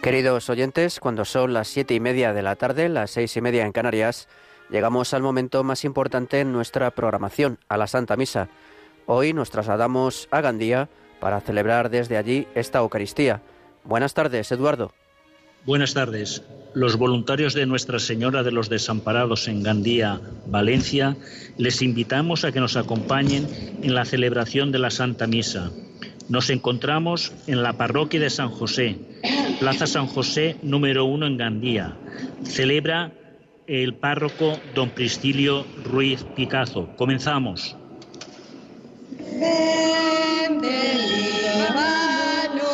Queridos oyentes, cuando son las 7:30 de la tarde, las 6:30 en Canarias, llegamos al momento más importante en nuestra programación, a la Santa Misa. Hoy nos trasladamos a Gandía para celebrar desde allí esta Eucaristía. Buenas tardes, Eduardo. Buenas tardes. Los voluntarios de Nuestra Señora de los Desamparados en Gandía, Valencia, les invitamos a que nos acompañen en la celebración de la Santa Misa. Nos encontramos en la parroquia de San José, Plaza San José número 1 en Gandía. Celebra el párroco don Priscilio Ruiz Picazo. Comenzamos. Ven del Líbano,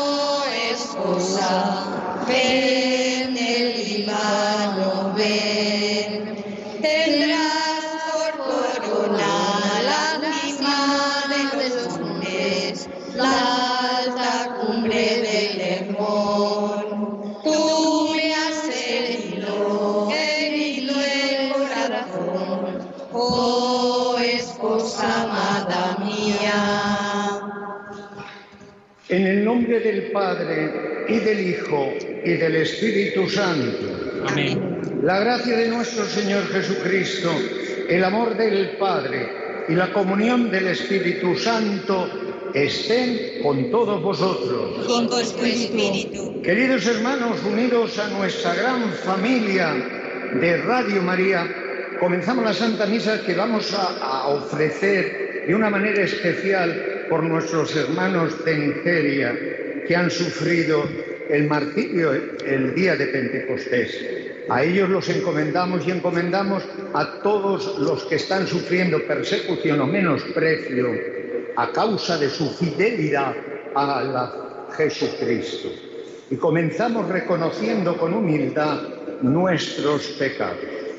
esposa, ven del Líbano, ven. Tendrás por corona la cima de los montes, la alta cumbre del Hermón. Tú me has herido el corazón, oh esposa amada mía. En el nombre del Padre, y del Hijo, y del Espíritu Santo. Amén. La gracia de nuestro Señor Jesucristo, el amor del Padre y la comunión del Espíritu Santo estén con todos vosotros. Con tu espíritu. Queridos hermanos, unidos a nuestra gran familia de Radio María, comenzamos la Santa Misa que vamos a ofrecer de una manera especial por nuestros hermanos de Nigeria que han sufrido el martirio el día de Pentecostés. A ellos los encomendamos y encomendamos a todos los que están sufriendo persecución o menosprecio a causa de su fidelidad a Jesucristo. Y comenzamos reconociendo con humildad nuestros pecados.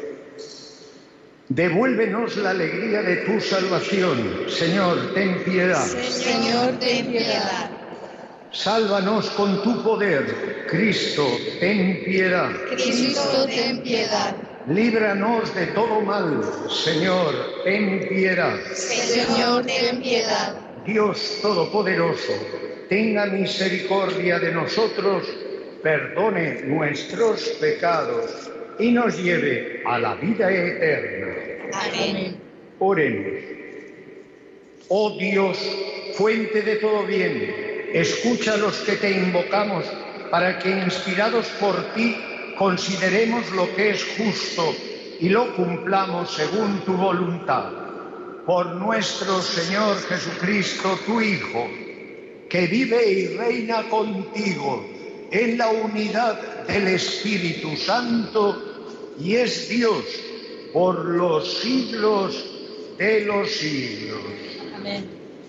Devuélvenos la alegría de tu salvación. Señor, ten piedad. Señor, ten piedad. Sálvanos con tu poder. Cristo, ten piedad. Cristo, ten piedad. Líbranos de todo mal. Señor, ten piedad. Señor, ten piedad. Dios Todopoderoso, tenga misericordia de nosotros, perdone nuestros pecados y nos lleve a la vida eterna. Amén. Oremos. Oh Dios, fuente de todo bien, escucha a los que te invocamos para que, inspirados por ti, consideremos lo que es justo y lo cumplamos según tu voluntad. Por nuestro Señor Jesucristo, tu Hijo, que vive y reina contigo en la unidad del Espíritu Santo y es Dios por los siglos de los siglos. Amén.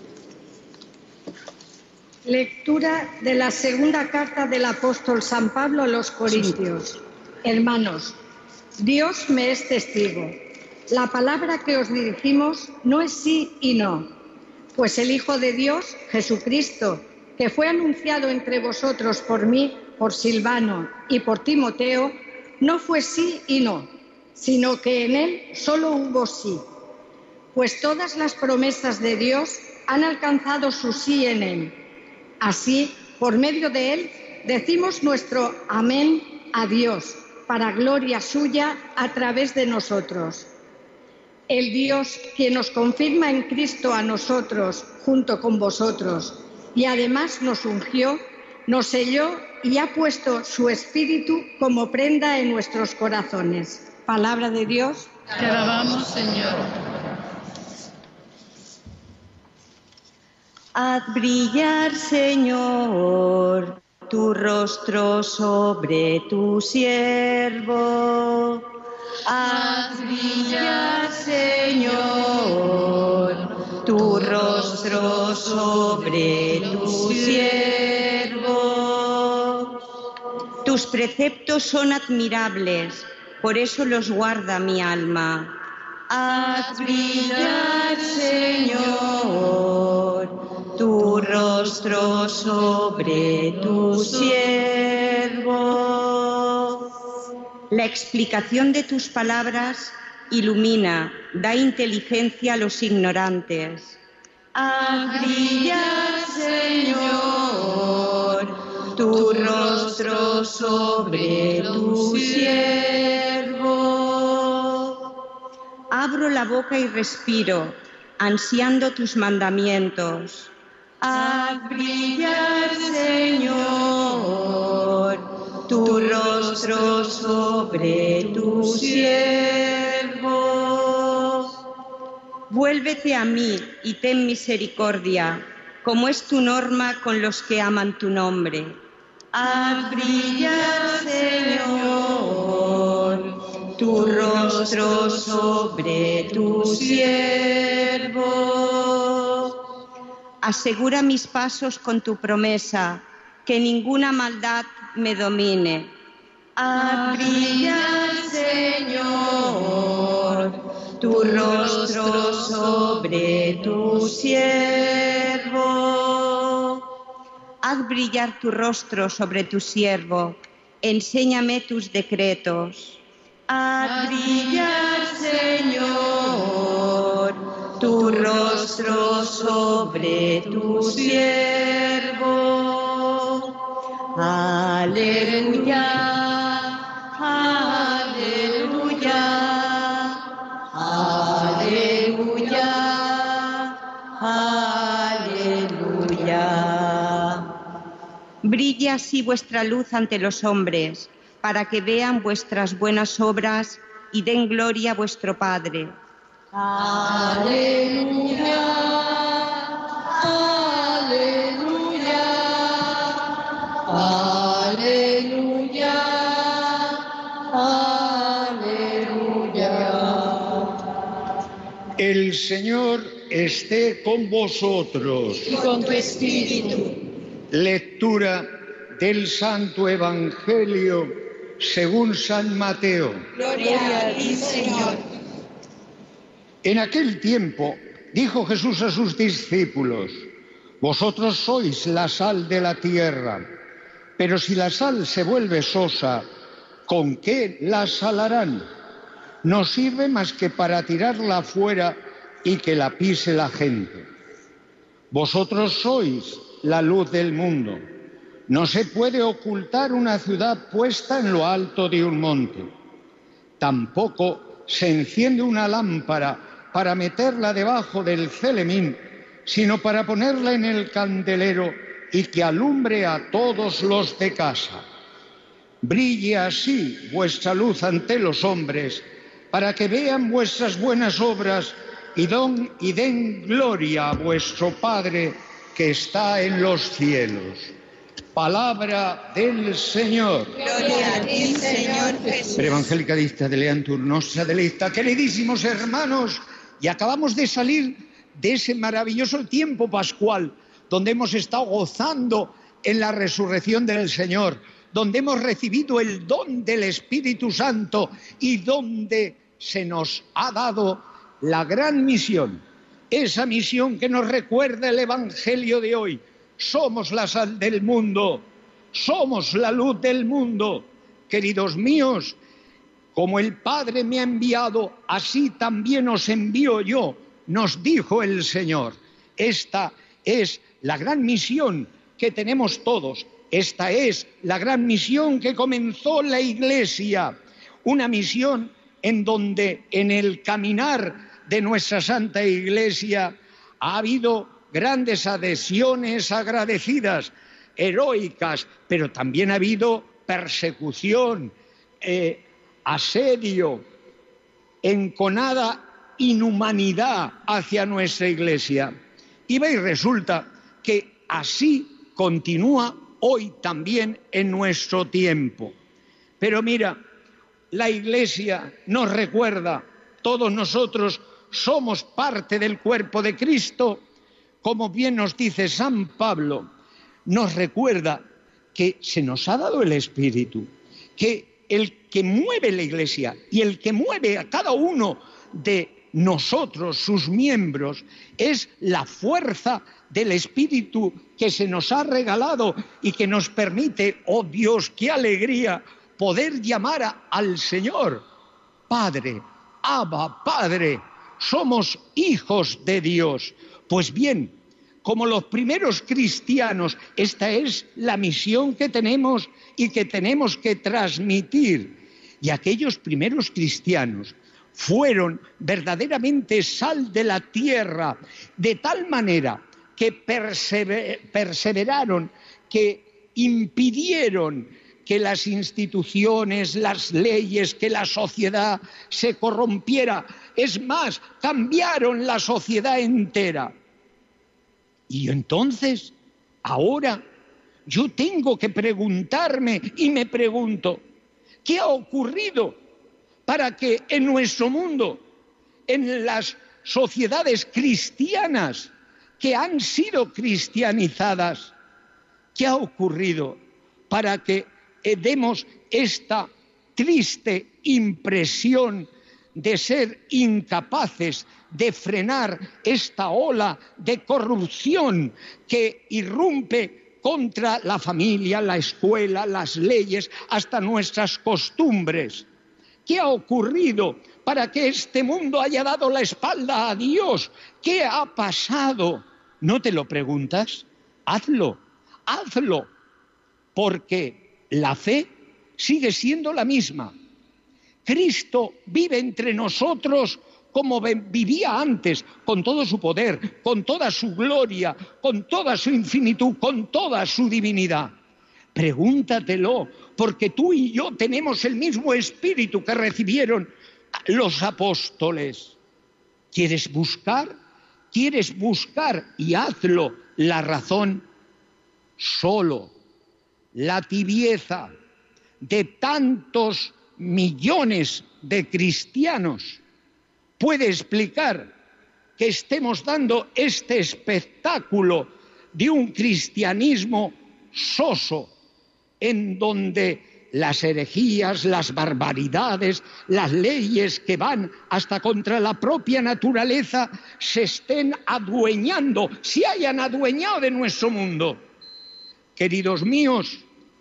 Lectura de la segunda carta del apóstol San Pablo a los Corintios. Hermanos, Dios me es testigo. La palabra que os dirigimos no es sí y no, pues el Hijo de Dios, Jesucristo, que fue anunciado entre vosotros por mí, por Silvano y por Timoteo, no fue sí y no, sino que en él solo hubo sí. Pues todas las promesas de Dios han alcanzado su sí en él. Así, por medio de él, decimos nuestro amén a Dios, para gloria suya a través de nosotros. El Dios, quien nos confirma en Cristo a nosotros junto con vosotros, y además nos ungió, nos selló y ha puesto su Espíritu como prenda en nuestros corazones. Palabra de Dios. Te alabamos, Señor. Haz brillar, Señor, tu rostro sobre tu siervo. Haz brillar, Señor, tu rostro sobre tu siervo. Tus preceptos son admirables, por eso los guarda mi alma. Haz brillar, Señor, tu rostro sobre tu siervo. La explicación de tus palabras ilumina, da inteligencia a los ignorantes. Haz brillar, Señor, tu rostro rostro sobre tu siervo. Abro la boca y respiro, ansiando tus mandamientos. Haz brillar, Señor, tu rostro sobre tu siervo. Vuélvete a mí y ten misericordia, como es tu norma con los que aman tu nombre. Haz brillar, Señor, tu rostro sobre tu siervo. Asegura mis pasos con tu promesa, que ninguna maldad me domine. Haz brillar, Señor, tu rostro sobre tu siervo. Haz brillar tu rostro sobre tu siervo, enséñame tus decretos. Haz brillar, Señor, tu rostro sobre tu siervo. Aleluya, aleluya, aleluya, aleluya. Brille así vuestra luz ante los hombres, para que vean vuestras buenas obras y den gloria a vuestro Padre. Aleluya, aleluya, aleluya, aleluya. El Señor esté con vosotros. Y con tu espíritu. Lectura del Santo Evangelio según San Mateo. Gloria a ti, Señor. En aquel tiempo dijo Jesús a sus discípulos: vosotros sois la sal de la tierra, pero si la sal se vuelve sosa, ¿con qué la salarán? No sirve más que para tirarla afuera y que la pise la gente. Vosotros sois la luz del mundo. No se puede ocultar una ciudad puesta en lo alto de un monte. Tampoco se enciende una lámpara para meterla debajo del celemín, sino para ponerla en el candelero y que alumbre a todos los de casa. Brille así vuestra luz ante los hombres, para que vean vuestras buenas obras y den gloria a vuestro Padre que está en los cielos. Palabra del Señor. Gloria a ti, Señor Jesús. Per Evangelica dicta deleantur nostra delecta. Queridísimos hermanos, y acabamos de salir de ese maravilloso tiempo pascual, donde hemos estado gozando en la resurrección del Señor, donde hemos recibido el don del Espíritu Santo y donde se nos ha dado la gran misión, esa misión que nos recuerda el Evangelio de hoy. Somos la sal del mundo, somos la luz del mundo. Queridos míos, como el Padre me ha enviado, así también os envío yo, nos dijo el Señor. Esta es la gran misión que tenemos todos. Esta es la gran misión que comenzó la Iglesia. Una misión en donde en el caminar de nuestra Santa Iglesia ha habido grandes adhesiones agradecidas, heroicas, pero también ha habido persecución, asedio, enconada inhumanidad hacia nuestra Iglesia. Y veis, resulta que así continúa hoy también en nuestro tiempo. Pero mira, la Iglesia nos recuerda, todos nosotros somos parte del cuerpo de Cristo. Como bien nos dice San Pablo, nos recuerda que se nos ha dado el Espíritu, que el que mueve la Iglesia y el que mueve a cada uno de nosotros, sus miembros, es la fuerza del Espíritu que se nos ha regalado y que nos permite, oh Dios, qué alegría, poder llamar al Señor Padre, Abba, Padre. Somos hijos de Dios. Pues bien, como los primeros cristianos. Esta es la misión que tenemos y que tenemos que transmitir. Y aquellos primeros cristianos fueron verdaderamente sal de la tierra, de tal manera que perseveraron, que impidieron que las instituciones, las leyes, que la sociedad se corrompiera. Es más, cambiaron la sociedad entera. Y entonces, ahora, yo tengo que preguntarme, y me pregunto, ¿qué ha ocurrido para que en nuestro mundo, en las sociedades cristianas que han sido cristianizadas, qué ha ocurrido para que demos esta triste impresión de ser incapaces de frenar esta ola de corrupción que irrumpe contra la familia, la escuela, las leyes, hasta nuestras costumbres? ¿Qué ha ocurrido para que este mundo haya dado la espalda a Dios? ¿Qué ha pasado? ¿No te lo preguntas? Hazlo, hazlo, porque la fe sigue siendo la misma. Cristo vive entre nosotros como vivía antes, con todo su poder, con toda su gloria, con toda su infinitud, con toda su divinidad. Pregúntatelo, porque tú y yo tenemos el mismo espíritu que recibieron los apóstoles. ¿Quieres buscar? ¿Quieres buscar? Y hazlo. La razón, solo la tibieza de tantos millones de cristianos puede explicar que estemos dando este espectáculo de un cristianismo soso, en donde las herejías, las barbaridades, las leyes que van hasta contra la propia naturaleza se estén adueñando, se hayan adueñado de nuestro mundo. Queridos míos,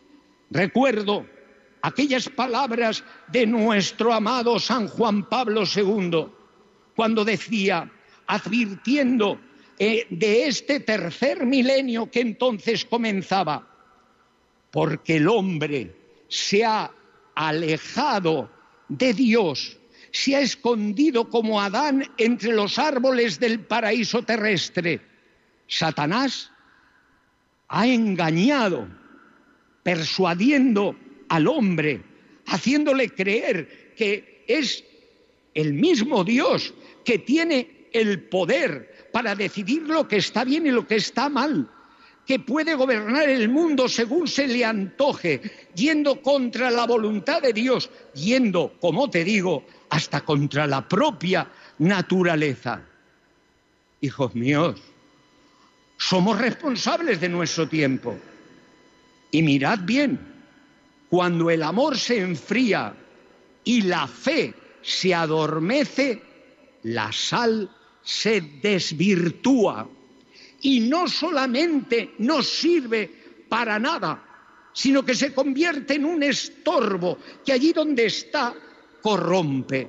recuerdo aquellas palabras de nuestro amado San Juan Pablo II, cuando decía, advirtiendo de este tercer milenio que entonces comenzaba, porque el hombre se ha alejado de Dios, se ha escondido como Adán entre los árboles del paraíso terrestre. Satanás ha engañado, persuadiendo al hombre, haciéndole creer que es el mismo Dios que tiene el poder para decidir lo que está bien y lo que está mal, que puede gobernar el mundo según se le antoje, yendo contra la voluntad de Dios, yendo, como te digo, hasta contra la propia naturaleza. Hijos míos, somos responsables de nuestro tiempo. Y mirad bien, cuando el amor se enfría y la fe se adormece, la sal se desvirtúa. Y no solamente no sirve para nada, sino que se convierte en un estorbo que allí donde está corrompe.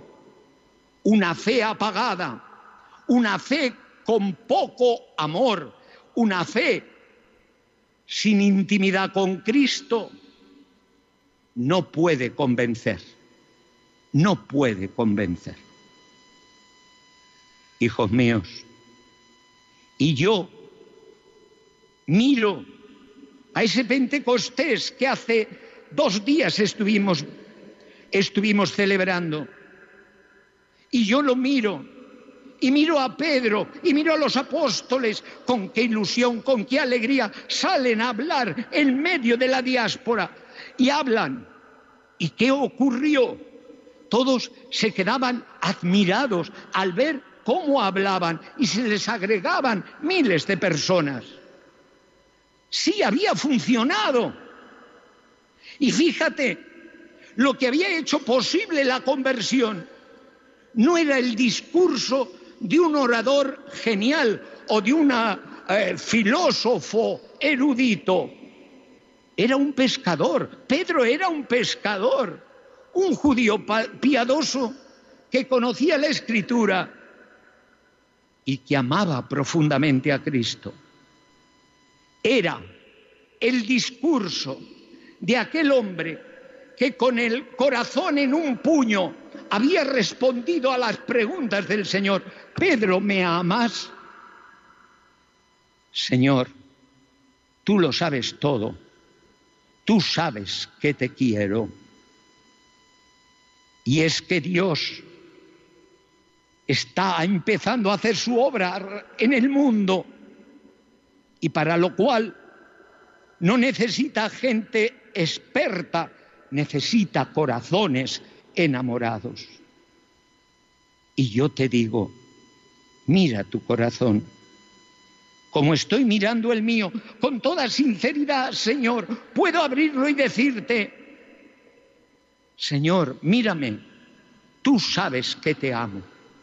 Una fe apagada, una fe con poco amor, una fe sin intimidad con Cristo, no puede convencer, no puede convencer. Hijos míos, y yo miro a ese Pentecostés que hace 2 días estuvimos celebrando, y yo lo miro, y miro a Pedro, y miro a los apóstoles, con qué ilusión, con qué alegría salen a hablar en medio de la diáspora, y hablan. ¿Y qué ocurrió? Todos se quedaban admirados al ver cómo hablaban, y se les agregaban miles de personas. Sí, había funcionado. Y fíjate, lo que había hecho posible la conversión no era el discurso de un orador genial o de un filósofo erudito. Era un pescador. Pedro era un pescador, un judío piadoso que conocía la Escritura y que amaba profundamente a Cristo. Era el discurso de aquel hombre que con el corazón en un puño había respondido a las preguntas del Señor. Pedro, ¿me amas? Señor, tú lo sabes todo. Tú sabes que te quiero. Y es que Dios está empezando a hacer su obra en el mundo, y para lo cual no necesita gente experta, necesita corazones enamorados. Y yo te digo, mira tu corazón, como estoy mirando el mío, con toda sinceridad, Señor, puedo abrirlo y decirte, Señor, mírame, tú sabes que te amo.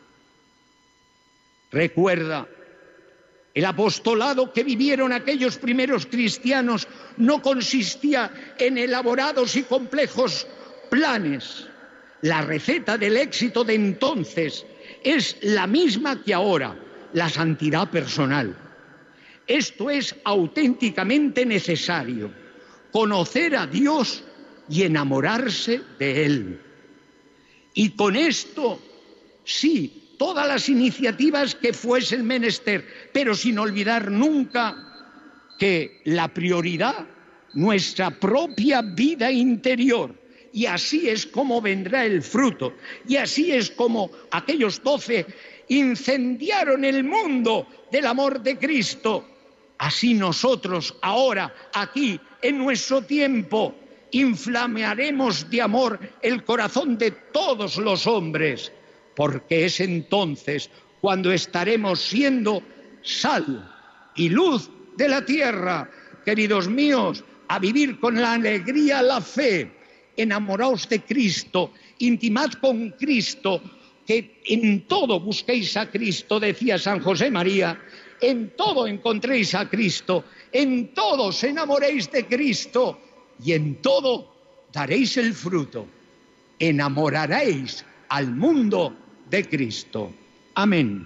Recuerda, el apostolado que vivieron aquellos primeros cristianos no consistía en elaborados y complejos planes. La receta del éxito de entonces es la misma que ahora, la santidad personal. Esto es auténticamente necesario, conocer a Dios y enamorarse de Él. Y con esto, sí, todas las iniciativas que fuesen menester, pero sin olvidar nunca que la prioridad, nuestra propia vida interior. Y así es como vendrá el fruto. Y así es como aquellos 12 incendiaron el mundo del amor de Cristo. Así nosotros ahora, aquí, en nuestro tiempo, inflamaremos de amor el corazón de todos los hombres, porque es entonces cuando estaremos siendo sal y luz de la tierra. Queridos míos, a vivir con la alegría la fe, enamoraos de Cristo, intimad con Cristo, que en todo busquéis a Cristo, decía San José María, en todo encontréis a Cristo, en todo os enamoréis de Cristo y en todo daréis el fruto, enamoraréis al mundo de Cristo. Amén.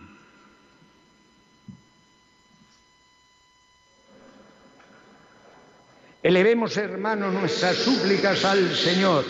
Elevemos, hermanos, nuestras súplicas al Señor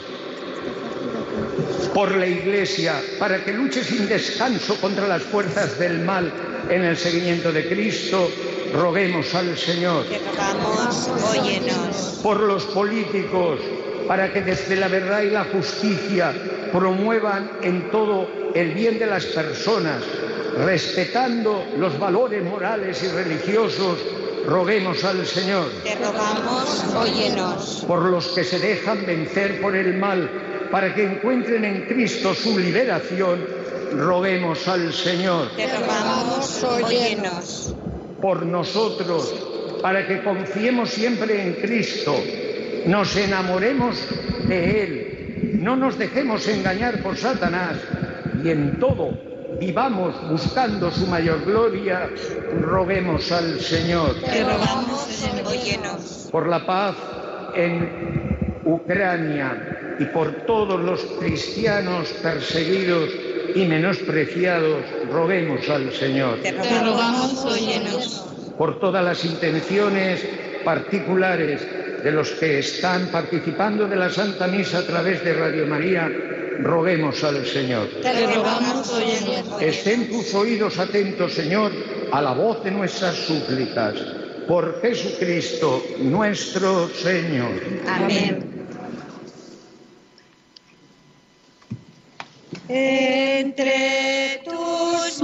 por la Iglesia, para que luche sin descanso contra las fuerzas del mal en el seguimiento de Cristo. Roguemos al Señor. Te rogamos, óyenos. Por los políticos, para que desde la verdad y la justicia promuevan en todo el bien de las personas, respetando los valores morales y religiosos. Roguemos al Señor. Te rogamos, óyenos. Por los que se dejan vencer por el mal, para que encuentren en Cristo su liberación. Roguemos al Señor. Te rogamos, óyenos. Por nosotros, para que confiemos siempre en Cristo, nos enamoremos de Él, no nos dejemos engañar por Satanás y en todo vivamos buscando su mayor gloria. Roguemos al Señor. Te rogamos, óyenos. Por la paz en Ucrania y por todos los cristianos perseguidos y menospreciados, roguemos al Señor. Te rogamos, óyenos. Por todas las intenciones particulares de los que están participando de la Santa Misa a través de Radio María, roguemos al Señor. Te rogamos, óyenos. Estén tus oídos atentos, Señor, a la voz de nuestras súplicas. Por Jesucristo nuestro Señor. Amén. Entre tus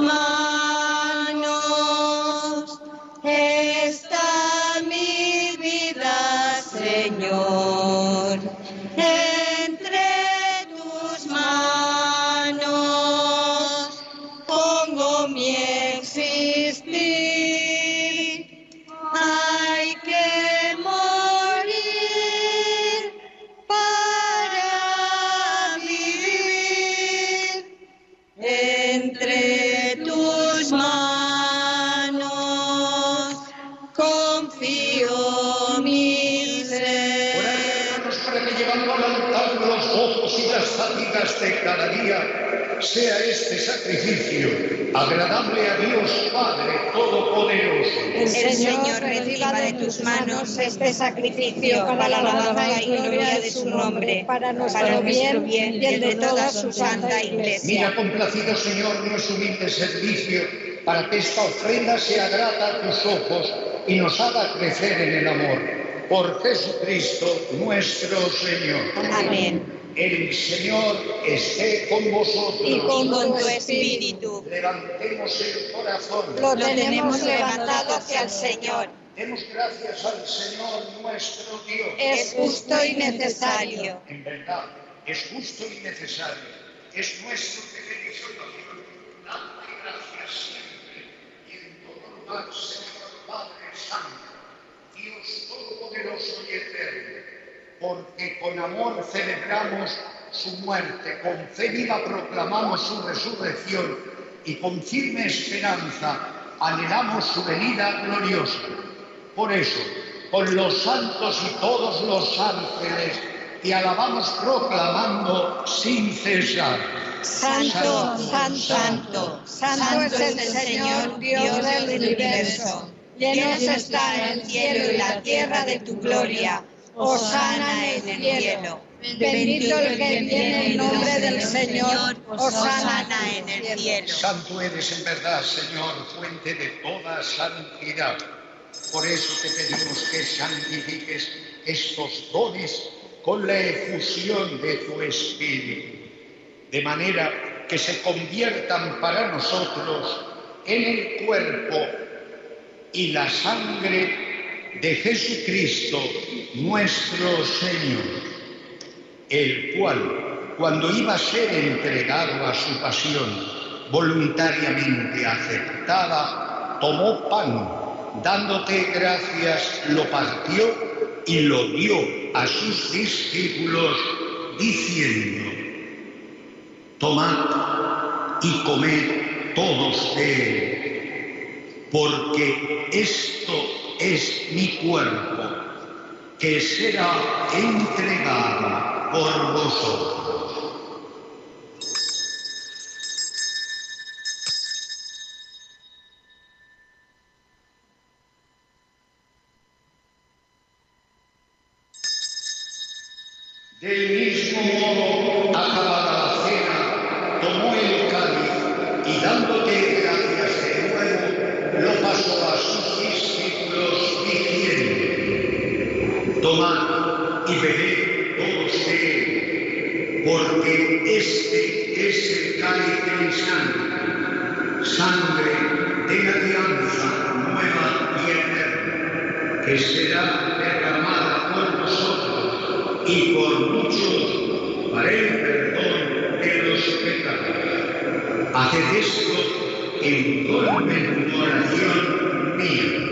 manos está mi vida, Señor. Entre tus manos pongo mi existir. Hay que morir para vivir. Entre tus manos confío mi ser. Orad, hermanos, para que llevando al altar los gozos y las fatigas de cada día, sea este sacrificio agradable a Dios Padre Todopoderoso. El Señor reciba de tus manos este sacrificio para la alabanza y gloria de su nombre, para nuestro bien y el de toda su santa Iglesia. Mira complacido, Señor, nuestro humilde servicio, para que esta ofrenda sea grata a tus ojos y nos haga crecer en el amor. Por Jesucristo nuestro Señor. Amén. El Señor esté con vosotros. Y con tu espíritu. Levantemos el corazón. Lo tenemos levantado hacia el Señor. Demos gracias al Señor nuestro Dios. Es justo y necesario. En verdad, es justo y necesario. Es nuestro deber y salvación. Darte gracias siempre y en todo lugar, Señor Padre Santo, Dios Todopoderoso y Eterno, porque con amor celebramos su muerte, con fe viva proclamamos su resurrección y con firme esperanza anhelamos su venida gloriosa. Por eso, con los santos y todos los ángeles, te alabamos proclamando sin cesar. Santo, santo, santo es el Señor, Dios del universo. Llenos está el cielo y la tierra de tu gloria. Hosana en el cielo. Bendito el que viene en nombre del Señor. Hosana en el cielo. Santo eres en verdad, Señor, fuente de toda santidad. Por eso te pedimos que santifiques estos dones con la efusión de tu Espíritu, de manera que se conviertan para nosotros en el cuerpo y la sangre de Jesucristo, nuestro Señor, el cual, cuando iba a ser entregado a su pasión, voluntariamente aceptada, tomó pan, dándote gracias, lo partió y lo dio a sus discípulos, diciendo: tomad y comed todos de él, porque esto es mi cuerpo, que será entregado por vosotros. Del mismo modo, acabada la cena, tomó el cáliz y dándote gracias de nuevo, lo pasó a sus discípulos diciendo: tomad y bebed todos de él, porque este es el cáliz de mi sangre, sangre de la alianza nueva y eterna, que será derramada por vosotros y por muchos para el perdón de los pecados. Haced esto en conmemoración mía.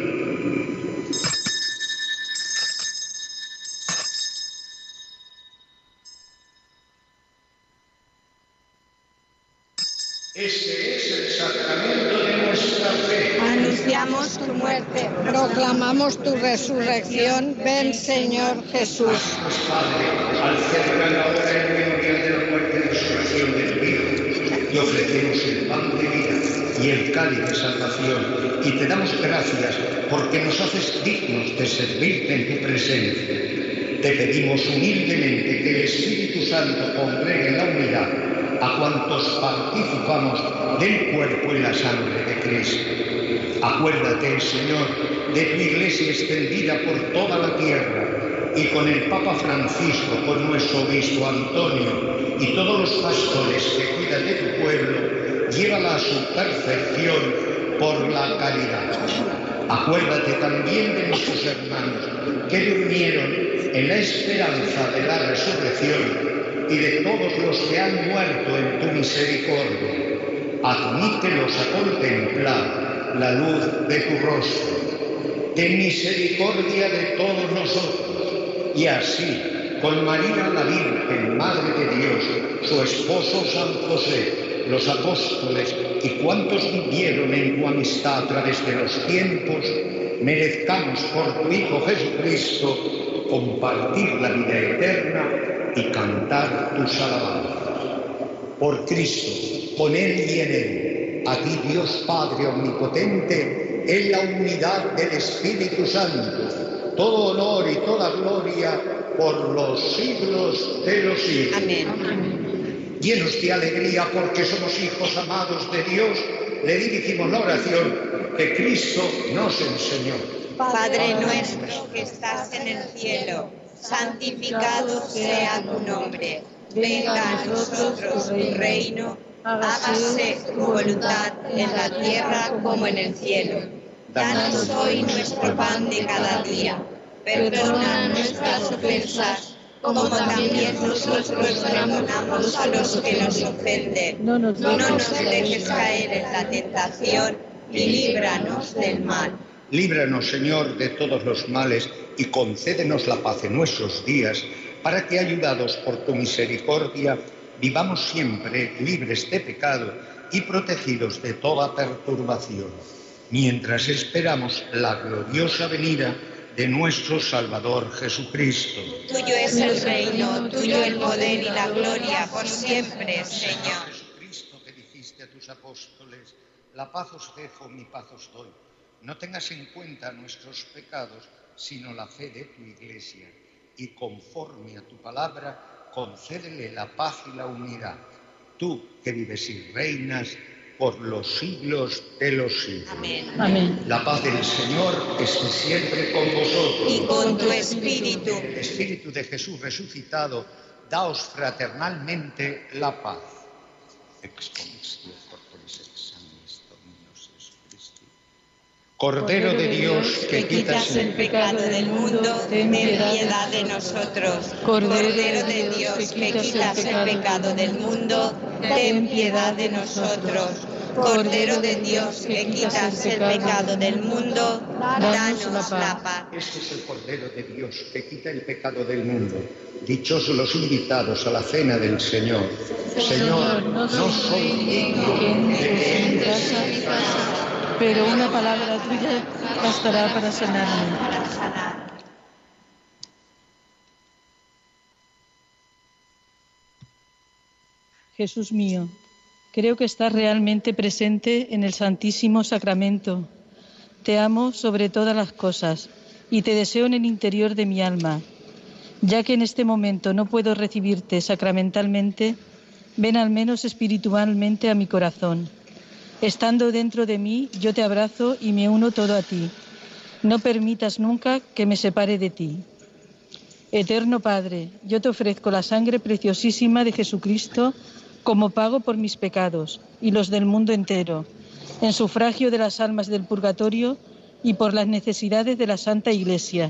Este es el sacramento de nuestra fe. Anunciamos tu muerte, proclamamos tu resurrección. Ven, Señor Jesús. Pues, Padre, al celebrar ahora el memorial de la muerte y resurrección del Hijo, y ofrecemos el pan de vida y el cáliz de salvación, y te damos gracias porque nos haces dignos de servirte en tu presencia. Te pedimos humildemente que el Espíritu Santo congregue en la unidad a cuantos participamos del cuerpo y la sangre de Cristo. Acuérdate, Señor, de tu Iglesia extendida por toda la tierra, y con el Papa Francisco, con nuestro obispo Antonio y todos los pastores que cuidan de tu pueblo, llévala a su perfección por la caridad. Acuérdate también de nuestros hermanos que durmieron en la esperanza de la resurrección, y de todos los que han muerto en tu misericordia. Admítelos a contemplar la luz de tu rostro. Ten misericordia de todos nosotros, y así, con María la Virgen, Madre de Dios, su esposo San José, los apóstoles y cuantos vivieron en tu amistad a través de los tiempos, merezcamos por tu Hijo Jesucristo compartir la vida eterna y cantar tus alabanzas. Por Cristo, con Él y en Él, a ti Dios Padre Omnipotente, en la unidad del Espíritu Santo, todo honor y toda gloria por los siglos de los siglos. Amén. Llenos de alegría porque somos hijos amados de Dios, le dirigimos la oración que Cristo nos enseñó. Padre nuestro que estás en el cielo, santificado sea tu nombre. Venga a nosotros tu reino, hágase tu voluntad en la tierra como en el cielo. Danos hoy nuestro pan de cada día. Perdona nuestras ofensas, como también nosotros perdonamos a los que nos ofenden. No nos dejes caer en la tentación y líbranos del mal. Líbranos, Señor, de todos los males y concédenos la paz en nuestros días, para que, ayudados por tu misericordia, vivamos siempre libres de pecado y protegidos de toda perturbación, mientras esperamos la gloriosa venida de nuestro Salvador Jesucristo. Tuyo es el reino, tuyo el poder y la gloria por siempre, Señor. Jesucristo, que dijiste a tus apóstoles, la paz os dejo, mi paz os doy. No tengas en cuenta nuestros pecados, sino la fe de tu Iglesia, y conforme a tu palabra, concédele la paz y la unidad. Tú, que vives y reinas por los siglos de los siglos. Amén. Amén. La paz del Señor esté siempre con vosotros. Y con tu espíritu. El Espíritu de Jesús resucitado, daos fraternalmente la paz. Exponestio corporis examis Dominus Jesucristi. Cordero de Dios, que quitas el pecado del mundo, ten piedad de nosotros. Cordero de Dios, que quitas el pecado del mundo, ten piedad de nosotros. Cordero de Dios, que quitas el pecado del mundo, danos la paz. Este es el Cordero de Dios, que quita el pecado del mundo. Dichosos los invitados a la cena del Señor. Señor, no soy digno de que entres en mi casa, pero una palabra tuya bastará para sanarme. Jesús mío, creo que estás realmente presente en el Santísimo Sacramento. Te amo sobre todas las cosas y te deseo en el interior de mi alma. Ya que en este momento no puedo recibirte sacramentalmente, ven al menos espiritualmente a mi corazón. Estando dentro de mí, yo te abrazo y me uno todo a ti. No permitas nunca que me separe de ti. Eterno Padre, yo te ofrezco la sangre preciosísima de Jesucristo como pago por mis pecados y los del mundo entero, en sufragio de las almas del purgatorio y por las necesidades de la Santa Iglesia.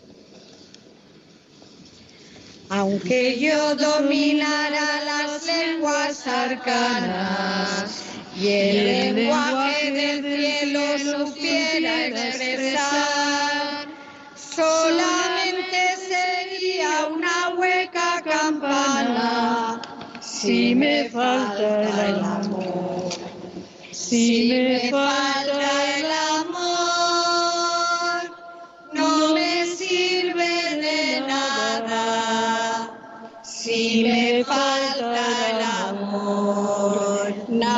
Aunque yo dominara las lenguas arcanas y el lenguaje del cielo supiera expresar, solamente sería una hueca campana si me falta el amor. Si me falta el amor, no me sirve de nada. Si me falta el amor,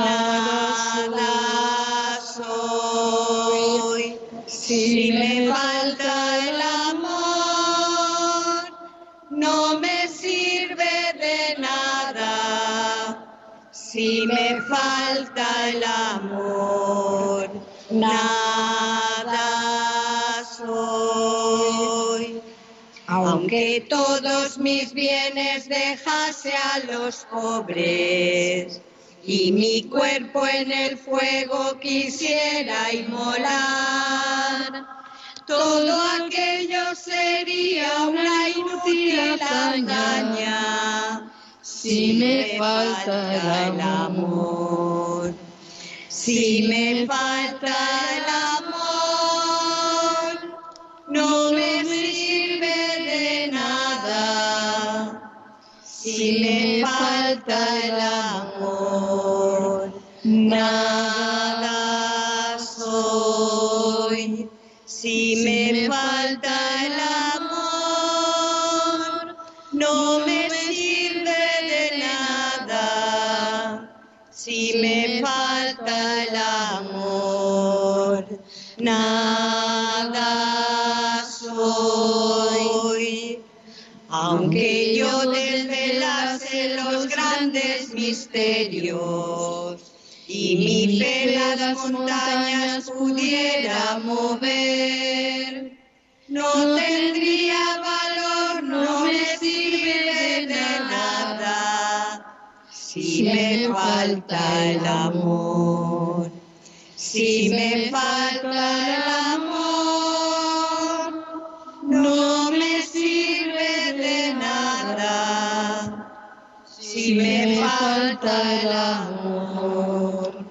nada soy. Si me falta el amor, no me sirve de nada. Si me falta el amor, nada soy. Aunque todos mis bienes dejase a los pobres y mi cuerpo en el fuego quisiera inmolar, todo aquello sería una inútil hazaña si me falta el amor. Si me falta el amor, no me sirve de nada. Si me falta el amor, nada soy. Si me falta el amor, no me sirve de nada. Si me falta el amor, nada soy. Aunque yo desvelase los grandes misterios y mi fe las montañas pudiera mover, no tendría valor, no me sirve de nada si me falta el amor. Si me falta el amor, no me sirve de nada. Si me falta el amor,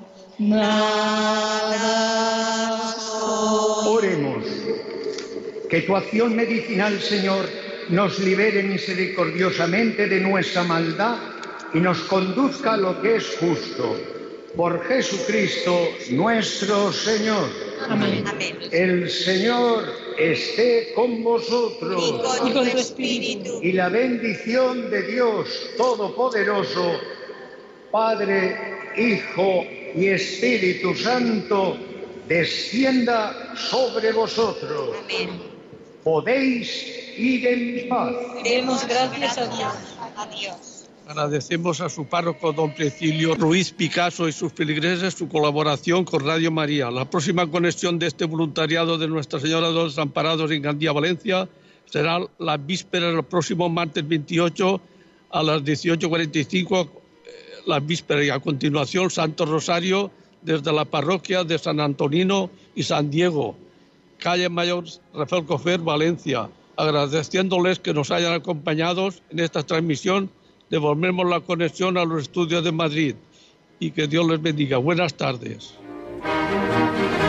nada soy. Oremos. Que tu acción medicinal, Señor, nos libere misericordiosamente de nuestra maldad y nos conduzca a lo que es justo. Por Jesucristo nuestro Señor. Amén. Amén. El Señor esté con vosotros. Y con tu espíritu. Y la bendición de Dios Todopoderoso, Padre, Hijo y Espíritu Santo, descienda sobre vosotros. Amén. Podéis ir en paz. Demos gracias a Dios. Adiós. Agradecemos a su párroco, don Precilio Ruiz Picasso, y sus feligreses su colaboración con Radio María. La próxima conexión de este voluntariado de Nuestra Señora de los Desamparados en Gandía, Valencia, será la víspera del próximo martes 28 a las 18:45, la víspera, y a continuación Santo Rosario desde la parroquia de San Antonino y San Diego, calle Mayor Rafael Cofer, Valencia. Agradeciéndoles que nos hayan acompañado en esta transmisión, devolvemos la conexión a los estudios de Madrid y que Dios les bendiga. Buenas tardes.